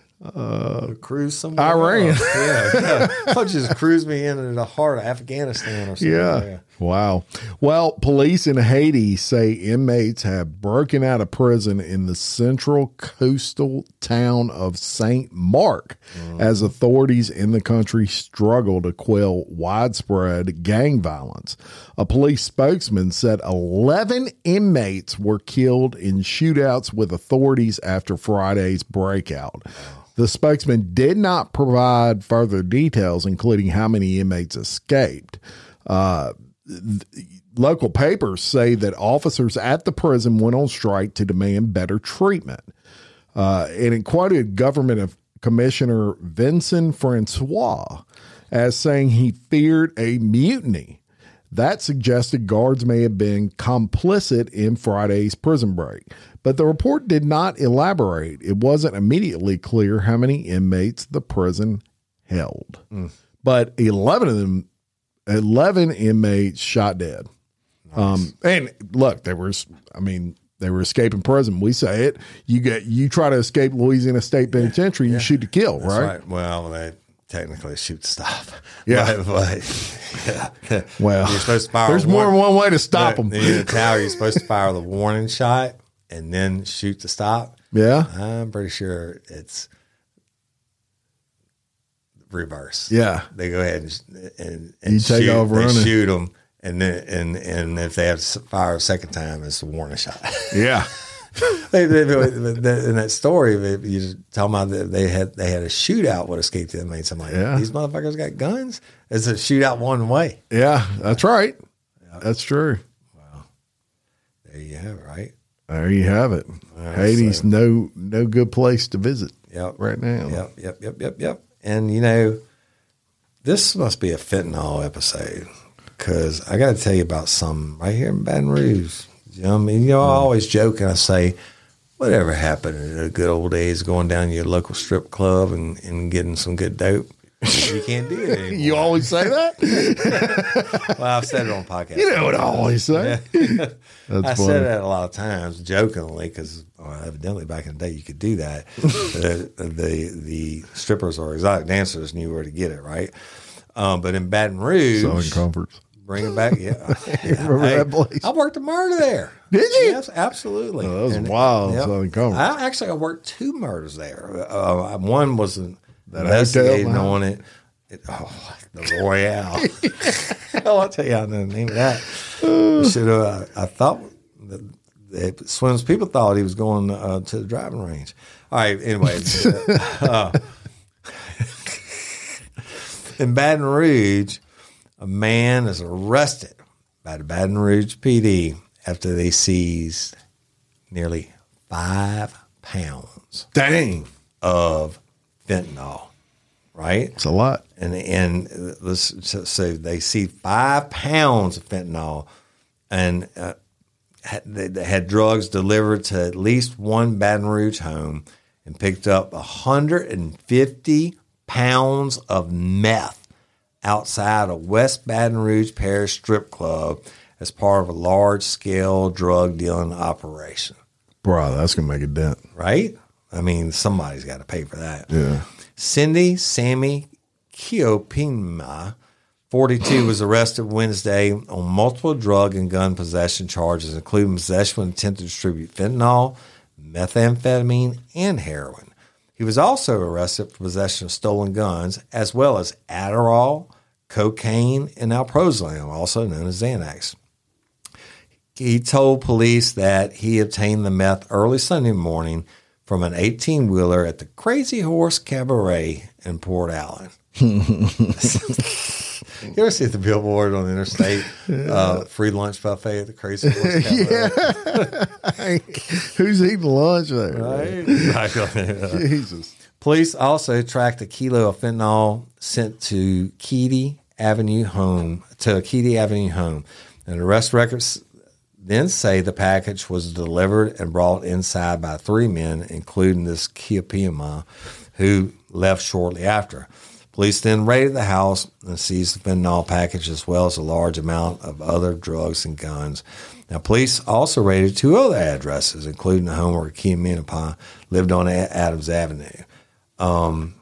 Cruise somewhere. Iran. else. Yeah, yeah. I'll just cruise me into the heart of Afghanistan or something. Yeah. Wow. Well, police in Haiti say inmates have broken out of prison in the central coastal town of Saint Mark as authorities in the country struggle to quell widespread gang violence. A police spokesman said eleven inmates were killed in shootouts with authorities after Friday's breakout. The spokesman did not provide further details, including how many inmates escaped. Uh, Local papers say that officers at the prison went on strike to demand better treatment. Uh, and it quoted Government of Commissioner Vincent Francois as saying he feared a mutiny. That suggested guards may have been complicit in Friday's prison break. But the report did not elaborate. It wasn't immediately clear how many inmates the prison held. Mm. But eleven of them eleven inmates shot dead. Nice. Um, and look, there was, I mean, they were escaping prison. We say it. You get, you try to escape Louisiana State Penitentiary, yeah. you shoot to kill, That's right? right? Well, they technically shoot to stop. Yeah. But, but, yeah. Well, you're supposed to fire there's more than one way to stop them. In the tower, you're supposed to fire the warning shot and then shoot to stop. Yeah. I'm pretty sure it's reverse. Yeah. They go ahead and, and, and you shoot, take off they running. shoot them. And then, and, and if they have to fire a second time, it's a warning shot. Yeah. they, they, they, in that story, you just tell them that they had they had a shootout with escaped inmates. I'm like, yeah. these motherfuckers got guns? It's a shootout one way. Yeah, that's right. Yep. That's true. Well, there you have it, right? There you have it. Right, Haiti's so. no no good place to visit. Yep. Right now. Yep, yep, yep, yep, yep. And you know, this must be a fentanyl episode. Because I got to tell you about some right here in Baton Rouge. You know, I mean, you know, I always joke and I say, whatever happened in the good old days going down to your local strip club and, and getting some good dope? You can't do it anymore. You always say that? Well, I've said it on podcast. You know what I always say. That's I funny. said that a lot of times jokingly because well, evidently back in the day you could do that. the, the the strippers or exotic dancers knew where to get it, right? Um, but in Baton Rouge, Southern Comforts. Bring it back, yeah. Remember I, that place? I worked a murder there. Did you? Yes, absolutely. Oh, that was And, wild. yep. Southern Comforts. I actually I worked two murders there. Uh, one was an That investigating hotel, wow. on it. it. Oh, the Royale. oh, I'll tell you I know the name of that. Should have. I, I thought that the swims people thought he was going uh, to the driving range. All right. Anyway. uh, in Baton Rouge, a man is arrested by the Baton Rouge P D after they seized nearly five pounds Dang. of fentanyl, right? It's a lot. And and this, so, so they see five pounds of fentanyl, and uh, had, they, they had drugs delivered to at least one Baton Rouge home, and picked up one hundred fifty pounds of meth outside a West Baton Rouge Parish strip club as part of a large-scale drug dealing operation. Bro, that's going to make a dent. Right? I mean, somebody's got to pay for that. Yeah. Cindy Sammy Kiopima, forty-two, was arrested Wednesday on multiple drug and gun possession charges, including possession with intent to distribute fentanyl, methamphetamine, and heroin. He was also arrested for possession of stolen guns, as well as Adderall, cocaine, and alprazolam, also known as Xanax. He told police that he obtained the meth early Sunday morning from an eighteen-wheeler at the Crazy Horse Cabaret in Port Allen. You ever see the billboard on the interstate? Uh, free lunch buffet at the Crazy Horse Cabaret. Yeah. Who's eating lunch there? Right? Exactly. Jesus. Police also tracked a kilo of fentanyl sent to Keedy Avenue home to a Keedy Avenue home. And arrest records then say the package was delivered and brought inside by three men, including this Kiopima, who left shortly after. Police then raided the house and seized the fentanyl package as well as a large amount of other drugs and guns. Now, police also raided two other addresses, including the home where Kiopima lived on Adams Avenue. Um,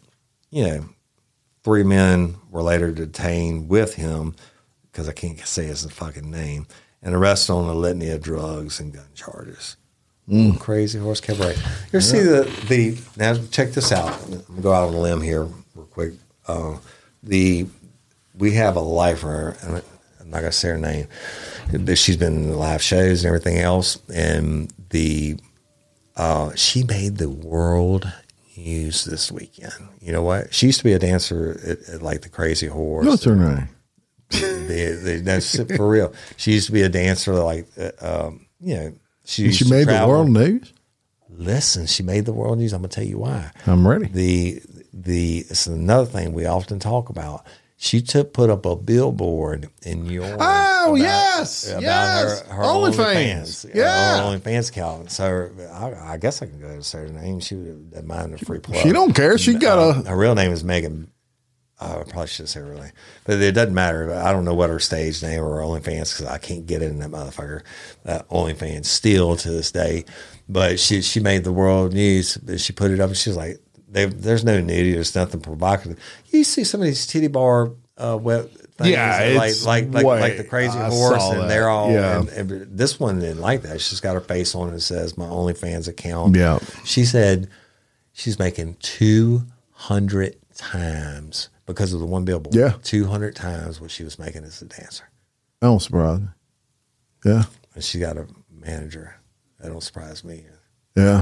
you know, three men were later detained with him, because I can't say his fucking name, and arrested on a litany of drugs and gun charges. Mm. Crazy Horse Cabaret. You ever yeah. see the, the, now check this out. I'm going to go out on a limb here real quick. Uh, the, we have a lifer, and I'm not going to say her name, but she's been in the live shows and everything else, and the, uh, she made the world news this weekend. You know what? She used to be a dancer at, at like the Crazy Horse. What's her name? the, the, that's for real. She used to be a dancer, like, uh, um, you know, she, she made the world news. Listen, she made the world news. I'm gonna tell you why. I'm ready. The the it's another thing we often talk about. She took put up a billboard in New Orleans. Oh about, yes, about yes. her, her OnlyFans. OnlyFans, yeah, her OnlyFans account. So I, I guess I can go ahead and say her name. She would mind a free plug. She don't care. She got uh, a. Her real name is Megan. Uh, I probably should say her real name, but it doesn't matter. I don't know what her stage name or her OnlyFans, because I can't get in that motherfucker. Uh, OnlyFans still to this day, but she she made the world news. She put it up, and she's like, "There's no nudity. There's nothing provocative." You see some of these titty bar uh, web things, yeah, like it's like like, way, like the Crazy I Horse, saw and that. they're all. Yeah. And, and this one didn't like that. She's got her face on it. It says my OnlyFans account. Yeah, she said she's making two hundred times. Because of the one billboard. Yeah. two hundred times what she was making as a dancer. I don't surprise me. Yeah. And she got a manager. That don't surprise me. Yeah.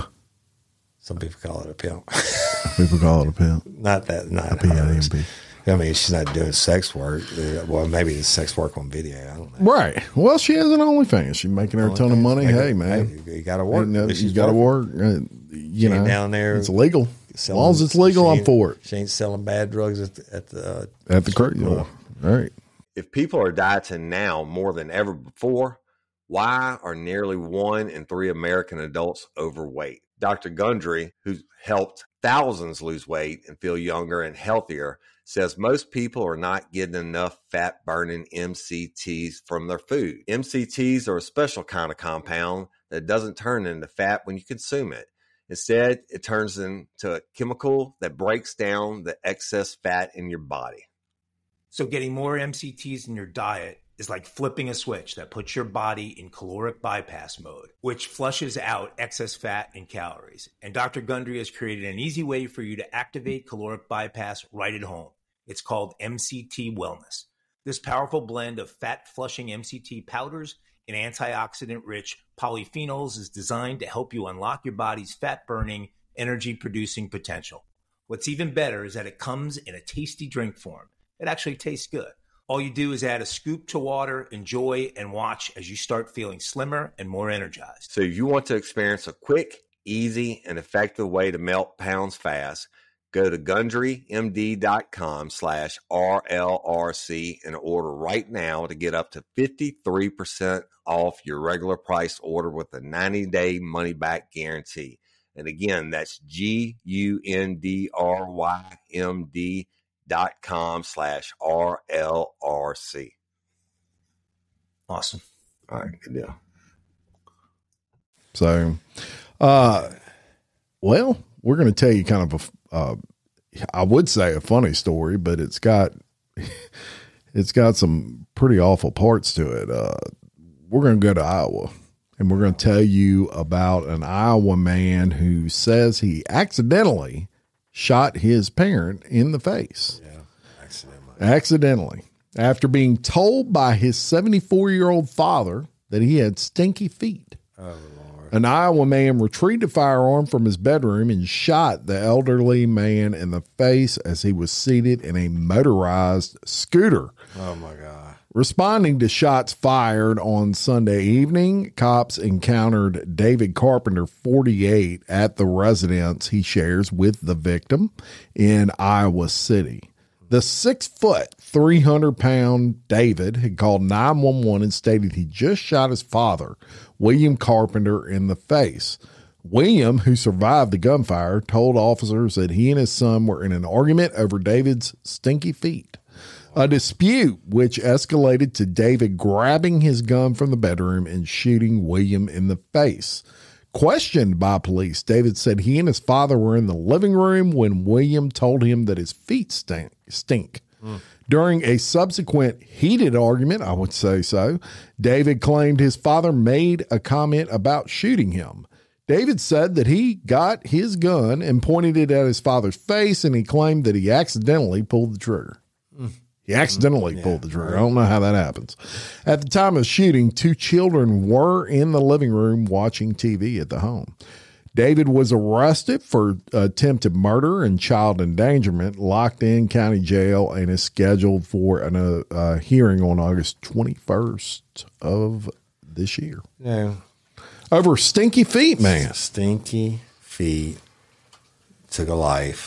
Some people call it a pimp. People call it a pimp. Not that, not a pimp. I mean, she's not doing sex work. Well, maybe it's sex work on video. I don't know. Right. Well, she has an OnlyFans. She's making her a ton of money. Making, hey, man. Hey, you got to work. No, you got to work. Uh, you know, down there. It's legal. Selling, as long as it's legal, I'm for it. She ain't selling bad drugs at the at the, uh, at the crazy. All right. If people are dieting now more than ever before, why are nearly one in three American adults overweight? Doctor Gundry, who's helped thousands lose weight and feel younger and healthier, says most people are not getting enough fat-burning M C Ts from their food. M C Ts are a special kind of compound that doesn't turn into fat when you consume it. Instead, it turns into a chemical that breaks down the excess fat in your body. So getting more M C Ts in your diet is like flipping a switch that puts your body in caloric bypass mode, which flushes out excess fat and calories. And Doctor Gundry has created an easy way for you to activate caloric bypass right at home. It's called M C T Wellness. This powerful blend of fat-flushing M C T powders and antioxidant-rich polyphenols is designed to help you unlock your body's fat-burning, energy-producing potential. What's even better is that it comes in a tasty drink form. It actually tastes good. All you do is add a scoop to water, enjoy, and watch as you start feeling slimmer and more energized. So if you want to experience a quick, easy, and effective way to melt pounds fast, go to GundryMD.com slash RLRC and order right now to get up to fifty-three percent off your regular price order with a ninety-day money-back guarantee. And again, that's G-U-N-D-R-Y-M-D dot com slash R-L-R-C. Awesome. All right, good deal. So, uh, well, we're going to tell you kind of a, uh, I would say a funny story, but it's got, it's got some pretty awful parts to it. Uh, we're going to go to Iowa, and we're going to tell you about an Iowa man who says he accidentally shot his parent in the face. Yeah, accidentally. Accidentally. After being told by his seventy-four-year-old father that he had stinky feet. Oh, Lord. An Iowa man retrieved a firearm from his bedroom and shot the elderly man in the face as he was seated in a motorized scooter. Oh, my God. Responding to shots fired on Sunday evening, cops encountered David Carpenter, forty-eight, at the residence he shares with the victim in Iowa City. The six-foot, three hundred pound David had called nine one one and stated he just shot his father, William Carpenter, in the face. William, who survived the gunfire, told officers that he and his son were in an argument over David's stinky feet. A dispute which escalated to David grabbing his gun from the bedroom and shooting William in the face. Questioned by police, David said he and his father were in the living room when William told him that his feet stink. stink. Mm. During a subsequent heated argument, I would say so, David claimed his father made a comment about shooting him. David said that he got his gun and pointed it at his father's face, and he claimed that he accidentally pulled the trigger. Mm. He accidentally yeah, pulled the trigger. Right. I don't know how that happens. At the time of shooting, two children were in the living room watching T V at the home. David was arrested for attempted murder and child endangerment, locked in county jail, and is scheduled for a uh, uh, hearing on August twenty-first of this year. No. Over stinky feet, man. Stinky feet took a life.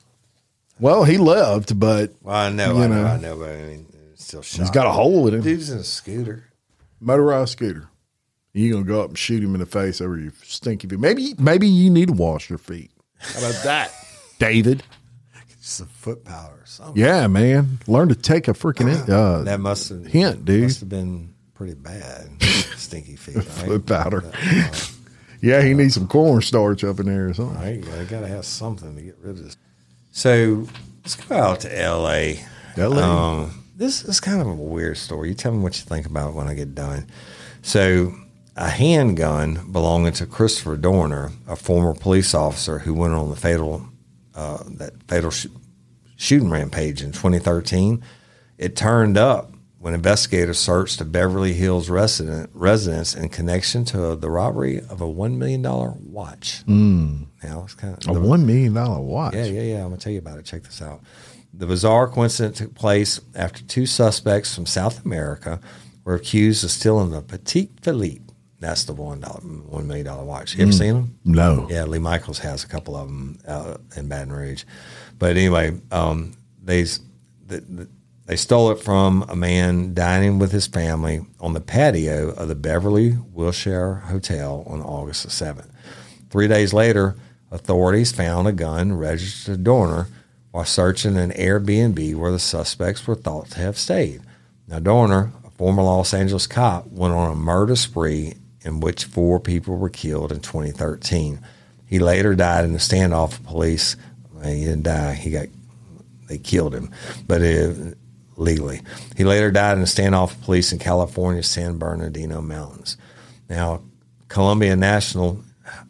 Well, he lived, but well, I know, you I know, know, I know, but I mean, it's still shot. He's got a hole in him. Dude's in a scooter, motorized scooter. You gonna go up and shoot him in the face over your stinky feet? Maybe, maybe you need to wash your feet. How about that, David? Some foot powder, or something. Yeah, man. Learn to take a freaking uh, that must have hint, dude. Must have been pretty bad. Stinky feet, right? Foot powder. Uh, yeah, he needs some cornstarch up in there or something. Right, I gotta have something to get rid of this. So let's go out to L A. L A. Um, this is kind of a weird story. You tell me what you think about it when I get done. So, a handgun belonging to Christopher Dorner, a former police officer who went on the fatal uh, that fatal sh- shooting rampage in twenty thirteen, it turned up when investigators searched a Beverly Hills resident residence in connection to the robbery of a one million dollar watch. Mm. Now it's kind of a the, one million dollar watch. Yeah, yeah, yeah. I'm gonna tell you about it. Check this out. The bizarre coincidence took place after two suspects from South America were accused of stealing a Petit Philippe. That's the one dollar, one million dollar watch. You ever mm. seen them? No. Yeah, Lee Michaels has a couple of them uh, in Baton Rouge. But anyway, um, they the, the, they stole it from a man dining with his family on the patio of the Beverly Wilshire Hotel on August the seventh. Three days later, authorities found a gun registered to Dorner while searching an Airbnb where the suspects were thought to have stayed. Now, Dorner, a former Los Angeles cop, went on a murder spree in which four people were killed in twenty thirteen. He later died in a standoff with police. Well, he didn't die. He got they killed him, but it, legally. He later died in a standoff with police in California's San Bernardino Mountains. Now, Colombia national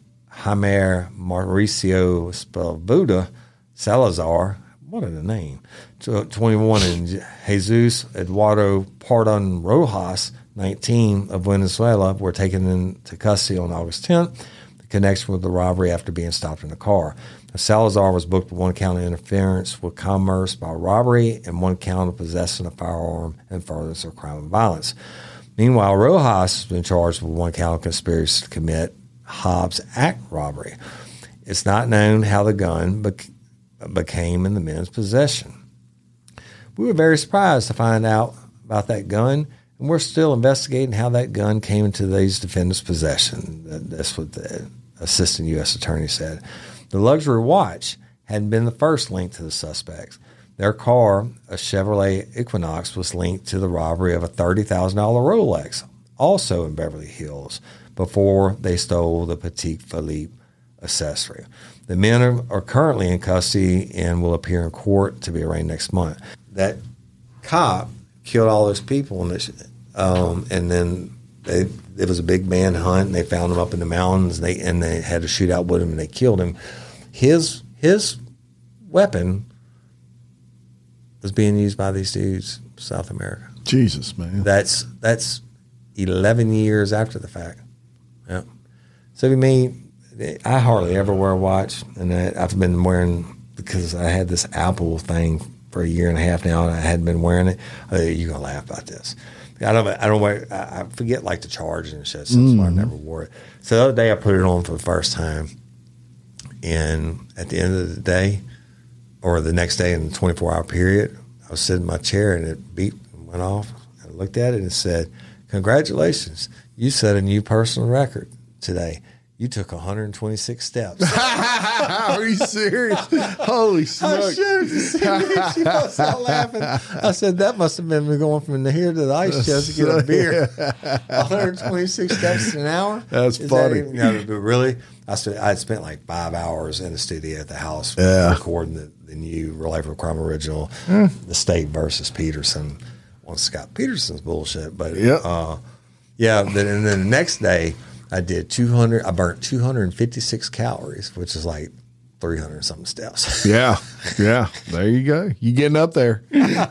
Jaime Mauricio Sepulveda Salazar, what a name, twenty-one, and Jesus Eduardo Pardon Rojas, nineteen, of Venezuela, were taken into custody on August tenth in connection with the robbery after being stopped in a car. Salazar was booked with one count of interference with commerce by robbery and one count of possessing a firearm and furtherance of crime and violence. Meanwhile, Rojas has been charged with one count of conspiracy to commit Hobbs Act robbery. It's not known how the gun bec- became in the men's possession. We were very surprised to find out about that gun, and we're still investigating how that gun came into these defendants' possession. That's what the assistant U S attorney said. The luxury watch hadn't been the first link to the suspects. Their car, a Chevrolet Equinox, was linked to the robbery of a thirty thousand dollars Rolex, also in Beverly Hills, before they stole the Patek Philippe accessory. The men are, are currently in custody and will appear in court to be arraigned next month. That cop killed all those people, and, this, um, and then they, it was a big manhunt, and they found him up in the mountains, and they, and they had a shootout with him, and they killed him. His his weapon was being used by these dudes in South America. Jesus, man. That's that's eleven years after the fact. Yeah. So to me, I hardly ever wear a watch, and I, I've been wearing, because I had this Apple thing for a year and a half now, and I hadn't been wearing it. Uh, you're gonna laugh about this. I don't. I don't wear. I, I forget like to charge and shit, so mm. I never wore it. So the other day I put it on for the first time, and at the end of the day, or the next day in the twenty-four hour period, I was sitting in my chair and it beeped and went off. I looked at it and it said, "Congratulations, you set a new personal record today. You took one hundred twenty-six steps." Are you serious? Holy smokes. I she was out laughing. I said, that must have been me going from here to the ice chest to get a beer. one hundred twenty-six steps an hour? That's Is funny. That even, no, but really, I said I had spent like five hours in the studio at the house yeah. recording the, the new Real Life of Crime original, mm. The State versus Peterson on Scott Peterson's bullshit. But yep. uh, yeah, then, and then the next day, I did two hundred. I burnt two hundred fifty-six calories, which is like three hundred something steps. Yeah, yeah. There you go. You getting up there?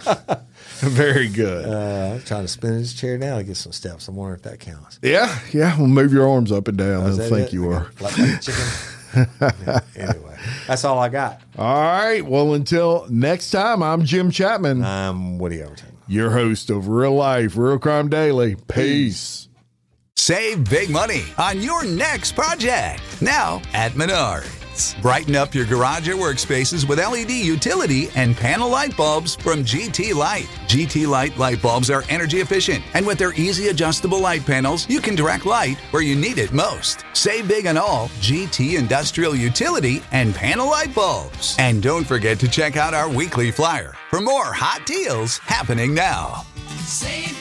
Very good. Uh, I'm trying to spin his chair now to get some steps. I'm wondering if that counts. Yeah, yeah. Well, move your arms up and down. Oh, They'll think it? you I are. Like, like a chicken. Yeah, anyway, that's all I got. All right. Well, until next time, I'm Jim Chapman. I'm Woody Overton, your host of Real Life, Real Crime Daily. Peace. Save big money on your next project now at Menards. Brighten up your garage or workspaces with L E D utility and panel light bulbs from G T Light. G T Light light bulbs are energy efficient, and with their easy adjustable light panels, you can direct light where you need it most. Save big on all G T industrial utility and panel light bulbs. And don't forget to check out our weekly flyer for more hot deals happening now. Save